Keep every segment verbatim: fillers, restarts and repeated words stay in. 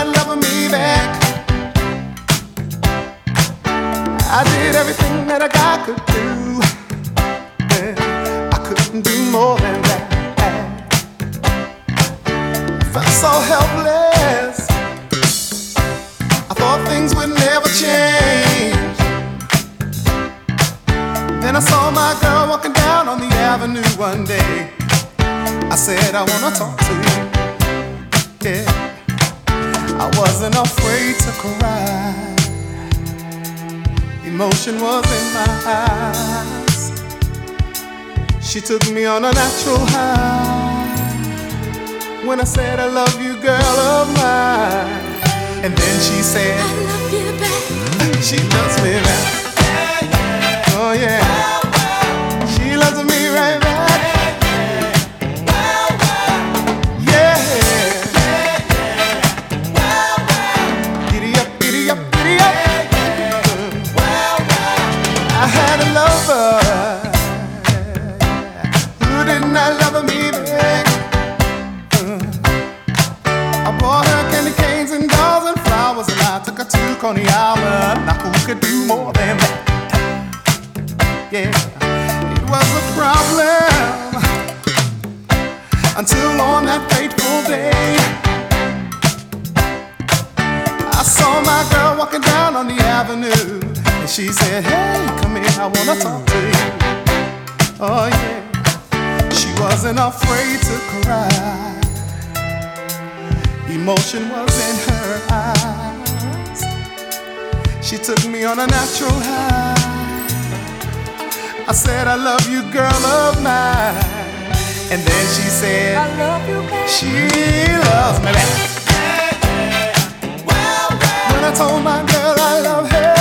loving me back. I did everything that a guy could do. Yeah, I couldn't do more than that. I felt so helpless. I thought things would never change. Then I saw my girl walking down on the avenue one day. I said, I wanna talk to you. Yeah, I wasn't afraid to cry. Emotion was in my eyes. She took me on a natural high when I said, I love you, girl of mine. And then she said, I love you back. She loves me back. Oh yeah, she loves me right back. I had a lover who did not love me back. I bought her candy canes and dolls and flowers, and I took her to Coney Island. Now who could do more than that? Yeah, it was a problem until on that fateful day I saw my girl walking down on the avenue. She said, hey, come here, I wanna talk to you. Oh yeah, she wasn't afraid to cry. Emotion was in her eyes. She took me on a natural high. I said, I love you, girl of mine. And then she said, I love you back. She loves me back. When I told my girl I love her,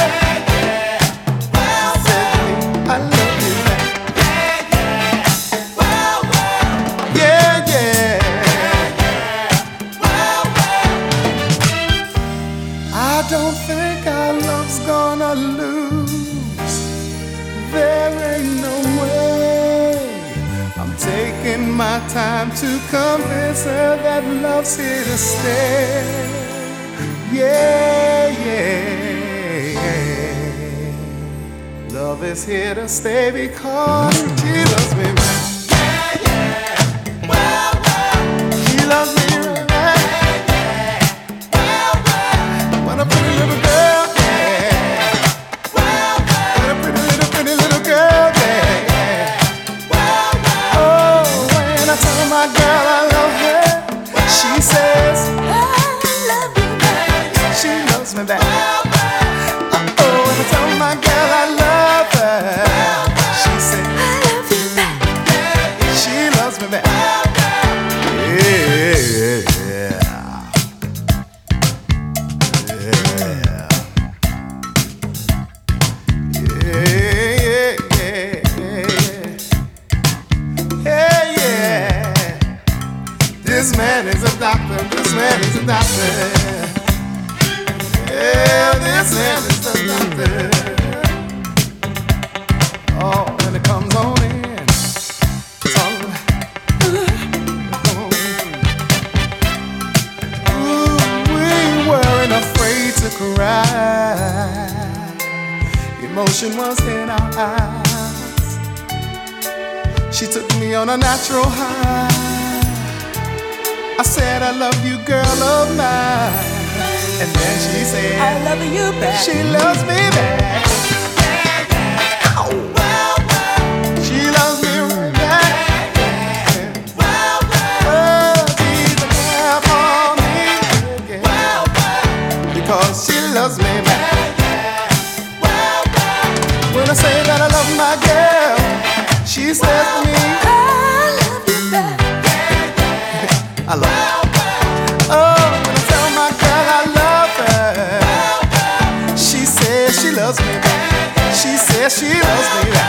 I don't think our love's gonna lose. There ain't no way. I'm taking my time to convince her that love's here to stay. Yeah, yeah. Love is here to stay because she loves me back. Yeah, yeah. Well, well. She loves me. What a pretty little girl, yeah. Well, well. What a pretty little, pretty little girl, yeah. Well, well. Oh, when I tell my girl I love her, well, she says, I love you back. She loves me back. Well, well. Oh, when I tell my girl I love her, well, well. She says, I love you back. Yeah. She loves me back. Well, well. Yeah, yeah. This man is a doctor, this man is a doctor. Yeah, this man is a doctor. Oh, when it comes on in, it's all ooh, we weren't afraid to cry. Emotion was in our eyes. She took me on a natural high. I said, I love you, girl of mine. And then she said, I love you back. She loves me back. Ow. Well, well. She loves me right back. Well, well. Well, she's a girl for me. Well, well. Because she loves me back. Well, well. When I say that I love my girl, she says to me, I love you back. I love her. Oh, when I tell my girl I love her, she says she loves me back. She says she loves me back.